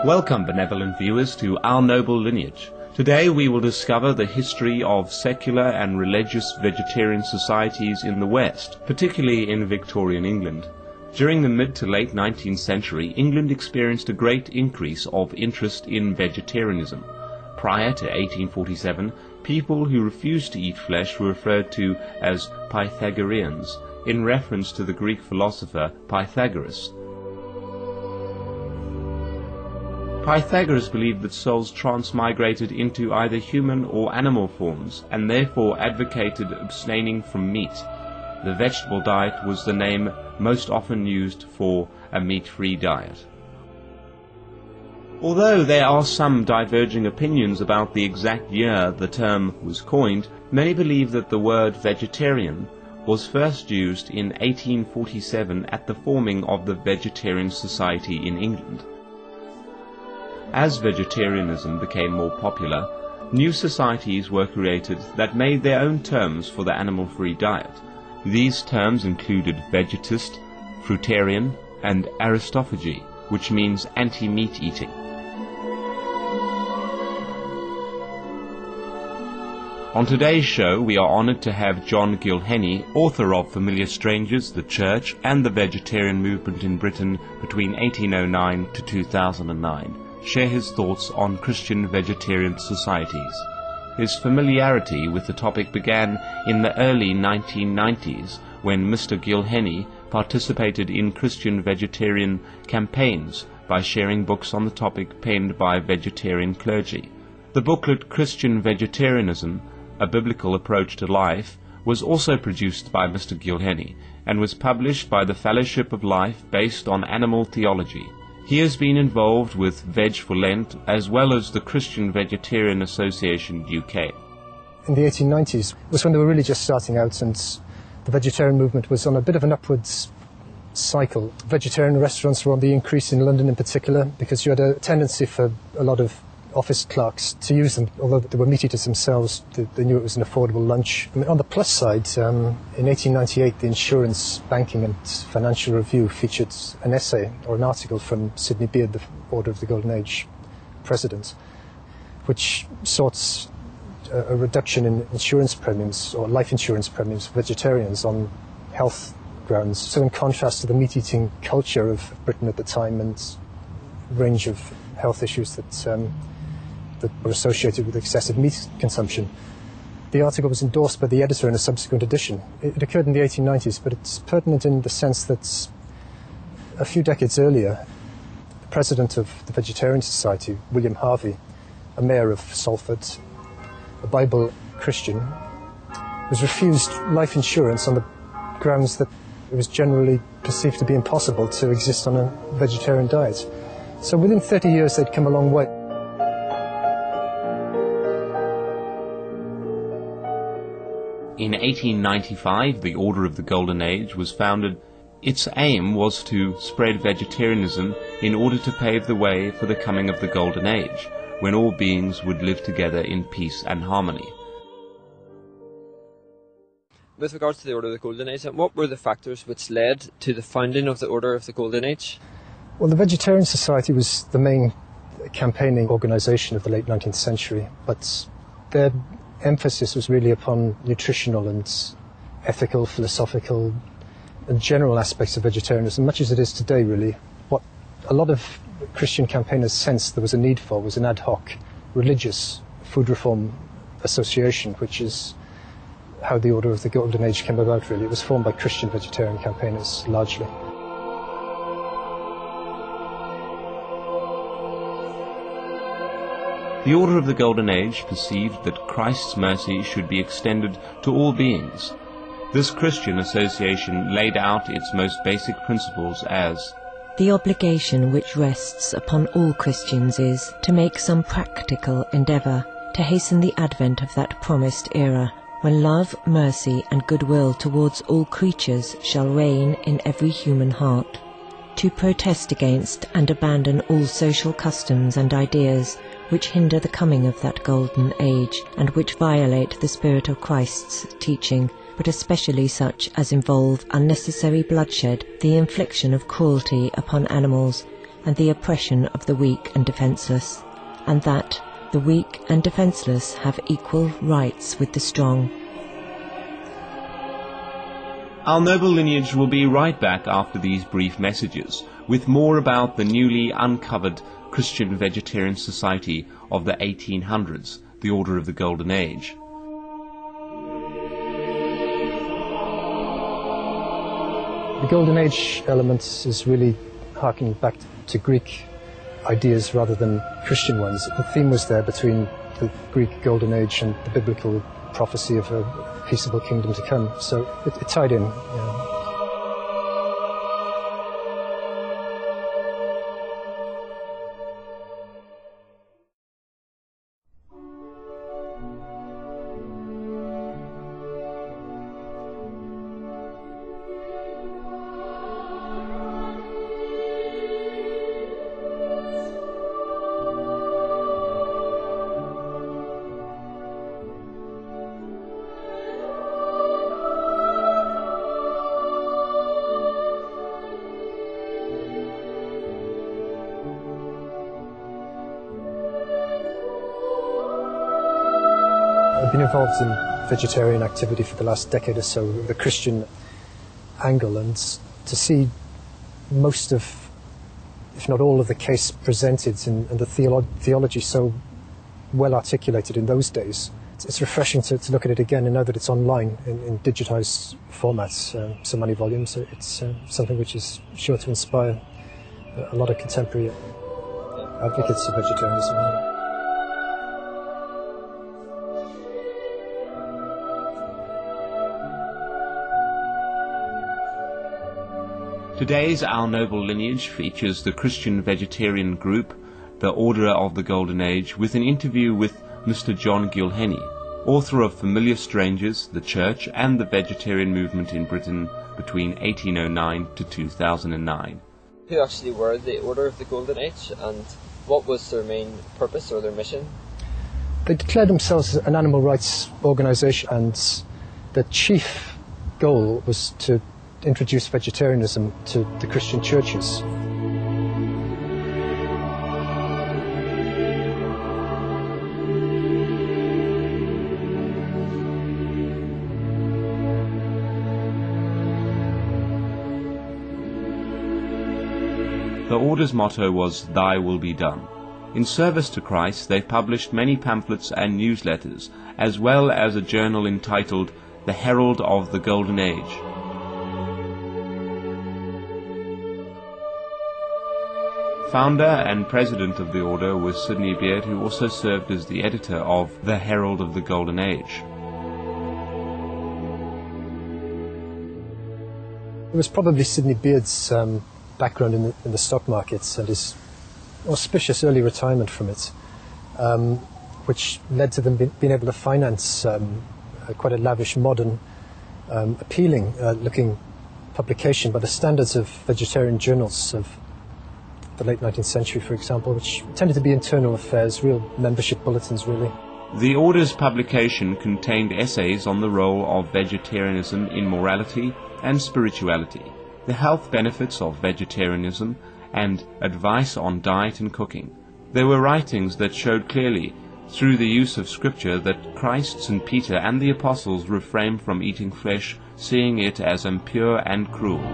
Welcome, benevolent viewers, to Our Noble Lineage. Today we will discover the history of secular and religious vegetarian societies in the West, particularly in Victorian England. During the mid to late 19th century, England experienced a great increase of interest in vegetarianism. Prior to 1847, people who refused to eat flesh were referred to as Pythagoreans, in reference to the Greek philosopher Pythagoras. Pythagoras believed that souls transmigrated into either human or animal forms, and therefore advocated abstaining from meat. The vegetable diet was the name most often used for a meat-free diet. Although there are some diverging opinions about the exact year the term was coined, many believe that the word vegetarian was first used in 1847 at the forming of the Vegetarian Society in England. As vegetarianism became more popular, new societies were created that made their own terms for the animal-free diet. These terms included vegetist, fruitarian, and aristophagy, which means anti-meat eating. On today's show, we are honored to have John Gilhenny, author of Familiar Strangers, the Church, and the Vegetarian Movement in Britain between 1809 to 2009. Share his thoughts on Christian vegetarian societies. His familiarity with the topic began in the early 1990s when Mr. Gilhenny participated in Christian vegetarian campaigns by sharing books on the topic penned by vegetarian clergy. The booklet Christian Vegetarianism, A Biblical Approach to Life, was also produced by Mr. Gilhenny and was published by the Fellowship of Life based on animal theology. He has been involved with Veg for Lent as well as the Christian Vegetarian Association UK. In the 1890s was when they were really just starting out, and the vegetarian movement was on a bit of an upwards cycle. Vegetarian restaurants were on the increase in London in particular, because you had a tendency for a lot of office clerks to use them. Although they were meat eaters themselves, they knew it was an affordable lunch. I mean, on the plus side, in 1898, the Insurance, Banking and Financial Review featured an essay or an article from Sidney Beard, the Order of the Golden Age president, which sought a reduction in insurance premiums or life insurance premiums for vegetarians on health grounds. So in contrast to the meat-eating culture of Britain at the time and range of health issues that were associated with excessive meat consumption. The article was endorsed by the editor in a subsequent edition. It occurred in the 1890s, but it's pertinent in the sense that a few decades earlier, the president of the Vegetarian Society, William Harvey, a mayor of Salford, a Bible Christian, was refused life insurance on the grounds that it was generally perceived to be impossible to exist on a vegetarian diet. So within 30 years, they'd come a long way. In 1895, the Order of the Golden Age was founded. Its aim was to spread vegetarianism in order to pave the way for the coming of the Golden Age, when all beings would live together in peace and harmony. With regards to the Order of the Golden Age, what were the factors which led to the founding of the Order of the Golden Age? Well, the Vegetarian Society was the main campaigning organisation of the late 19th century, but their emphasis was really upon nutritional and ethical, philosophical and general aspects of vegetarianism, much as it is today, really. What a lot of Christian campaigners sensed there was a need for was an ad hoc religious food reform association, which is how the Order of the Golden Age came about, really. It was formed by Christian vegetarian campaigners, largely. The Order of the Golden Age perceived that Christ's mercy should be extended to all beings. This Christian association laid out its most basic principles as: the obligation which rests upon all Christians is to make some practical endeavour to hasten the advent of that promised era, when love, mercy and goodwill towards all creatures shall reign in every human heart, to protest against and abandon all social customs and ideas which hinder the coming of that golden age, and which violate the spirit of Christ's teaching, but especially such as involve unnecessary bloodshed, the infliction of cruelty upon animals, and the oppression of the weak and defenceless, and that the weak and defenceless have equal rights with the strong. Our noble lineage will be right back after these brief messages, with more about the newly uncovered Christian Vegetarian Society of the 1800s, the Order of the Golden Age. The Golden Age element is really harking back to Greek ideas rather than Christian ones. The theme was there between the Greek Golden Age and the biblical prophecy of a peaceable kingdom to come, so it tied in. Yeah. I've been involved in vegetarian activity for the last decade or so, with a Christian angle, and to see most of, if not all of the case presented and the theology so well articulated in those days, it's refreshing to look at it again, and now that it's online in digitized formats, so many volumes, it's something which is sure to inspire a lot of contemporary advocates of vegetarianism. Today's Our Noble Lineage features the Christian vegetarian group, the Order of the Golden Age, with an interview with Mr. John Gilhenny, author of Familiar Strangers, the Church and the Vegetarian Movement in Britain between 1809 to 2009. Who actually were the Order of the Golden Age, and what was their main purpose or their mission? They declared themselves an animal rights organisation, and the chief goal was to introduce vegetarianism to the Christian churches. The Order's motto was, "Thy will be done." In service to Christ, they published many pamphlets and newsletters, as well as a journal entitled The Herald of the Golden Age. Founder and president of the Order was Sidney Beard, who also served as the editor of The Herald of the Golden Age. It was probably Sidney Beard's background in the stock markets and his auspicious early retirement from it, which led to them being able to finance quite a lavish, modern, appealing looking publication by the standards of vegetarian journals of the late 19th century, for example, which tended to be internal affairs, real membership bulletins, really. The Order's publication contained essays on the role of vegetarianism in morality and spirituality, the health benefits of vegetarianism, and advice on diet and cooking. There were writings that showed clearly, through the use of Scripture, that Christ, St. Peter, and the Apostles refrained from eating flesh, seeing it as impure and cruel.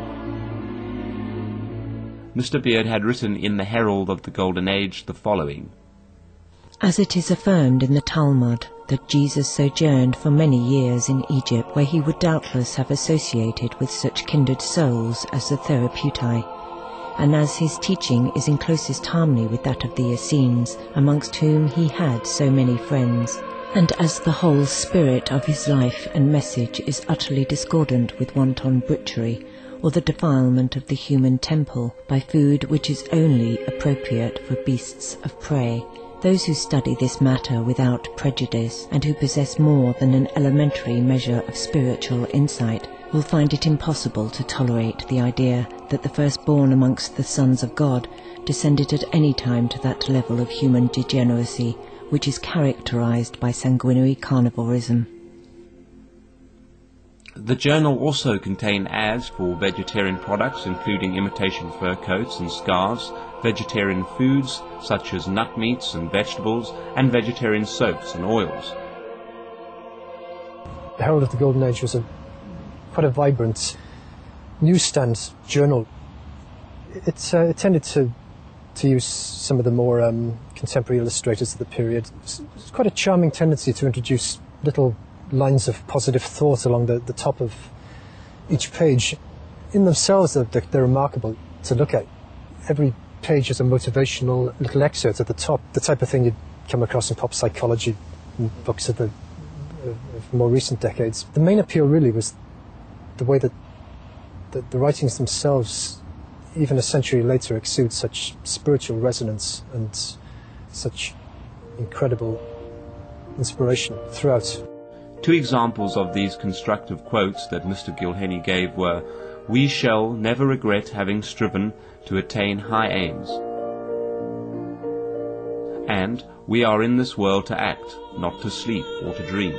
Mr. Beard had written in the Herald of the Golden Age the following: As it is affirmed in the Talmud that Jesus sojourned for many years in Egypt, where he would doubtless have associated with such kindred souls as the Therapeutae, and as his teaching is in closest harmony with that of the Essenes, amongst whom he had so many friends, and as the whole spirit of his life and message is utterly discordant with wanton butchery, or the defilement of the human temple by food which is only appropriate for beasts of prey, those who study this matter without prejudice, and who possess more than an elementary measure of spiritual insight, will find it impossible to tolerate the idea that the firstborn amongst the sons of God descended at any time to that level of human degeneracy which is characterized by sanguinary carnivorism. The journal also contained ads for vegetarian products, including imitation fur coats and scarves, vegetarian foods such as nut meats and vegetables, and vegetarian soaps and oils. The Herald of the Golden Age was quite a vibrant newsstand journal. It tended to use some of the more contemporary illustrators of the period. It's quite a charming tendency to introduce little lines of positive thought along the top of each page. In themselves, they're remarkable to look at. Every page has a motivational little excerpt at the top, the type of thing you'd come across in pop psychology books of more recent decades. The main appeal really was the way that the writings themselves, even a century later, exude such spiritual resonance and such incredible inspiration throughout. Two examples of these constructive quotes that Mr. Gilhenny gave were, "We shall never regret having striven to attain high aims," and "We are in this world to act, not to sleep or to dream."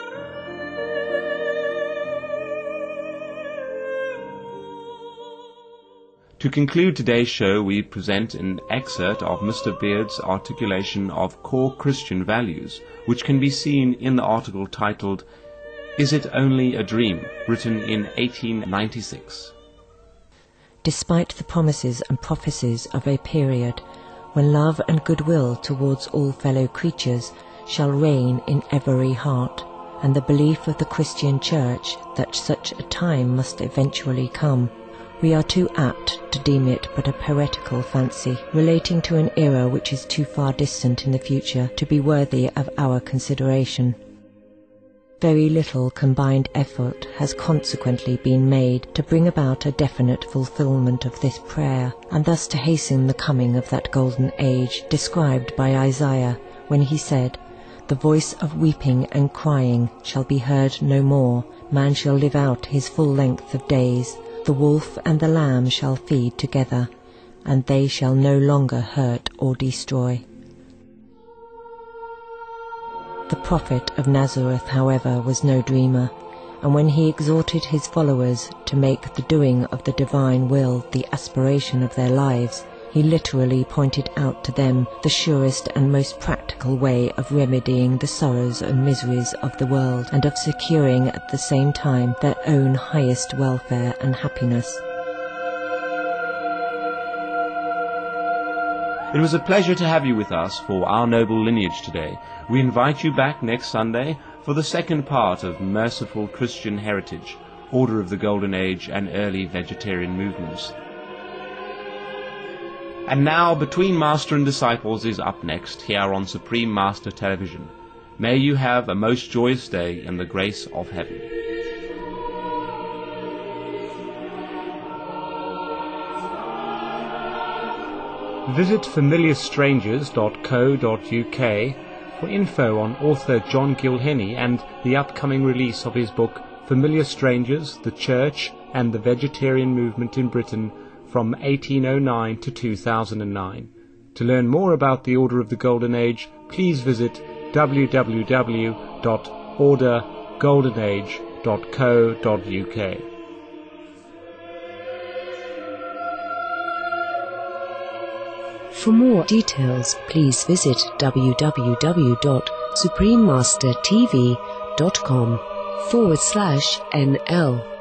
To conclude today's show, we present an excerpt of Mr. Beard's articulation of core Christian values, which can be seen in the article titled, "Is It Only a Dream?" written in 1896. Despite the promises and prophecies of a period when love and goodwill towards all fellow creatures shall reign in every heart, and the belief of the Christian Church that such a time must eventually come, we are too apt to deem it but a poetical fancy, relating to an era which is too far distant in the future to be worthy of our consideration. Very little combined effort has consequently been made to bring about a definite fulfillment of this prayer, and thus to hasten the coming of that golden age described by Isaiah when he said, "The voice of weeping and crying shall be heard no more, man shall live out his full length of days. The wolf and the lamb shall feed together, and they shall no longer hurt or destroy." The prophet of Nazareth, however, was no dreamer, and when he exhorted his followers to make the doing of the divine will the aspiration of their lives, he literally pointed out to them the surest and most practical way of remedying the sorrows and miseries of the world, and of securing at the same time their own highest welfare and happiness. It was a pleasure to have you with us for Our Noble Lineage today. We invite you back next Sunday for the second part of Merciful Christian Heritage, Order of the Golden Age and Early Vegetarian Movements. And now, Between Master and Disciples is up next here on Supreme Master Television. May you have a most joyous day in the grace of heaven. Visit familiarstrangers.co.uk for info on author John Gilhenny and the upcoming release of his book Familiar Strangers, the Church and the Vegetarian Movement in Britain from 1809 to 2009. To learn more about the Order of the Golden Age, please visit www.ordergoldenage.co.uk. For more details, please visit www.suprememastertv.com/NL.